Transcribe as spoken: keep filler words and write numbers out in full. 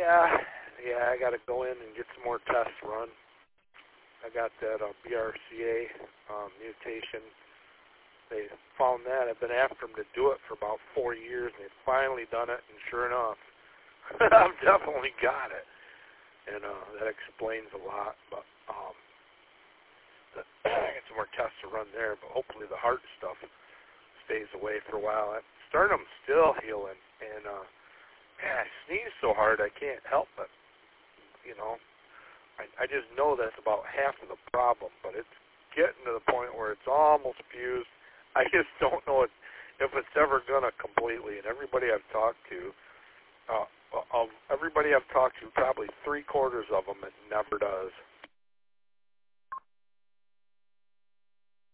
Yeah, yeah, I got to go in and get some more tests run. I got that uh, B R C A um, mutation. They found that. I've been after them to do it for about four years, and they've finally done it, and sure enough, I've definitely got it. And uh, that explains a lot, but um, the, I got some more tests to run there, but hopefully the heart stuff stays away for a while. Sternum's still healing, and uh, man, I sneeze so hard I can't help it. You know, I, I just know that's about half of the problem, but it's getting to the point where it's almost fused. I just don't know if, if it's ever going to completely. And everybody I've talked to, uh, of everybody I've talked to, probably three quarters of them, it never does.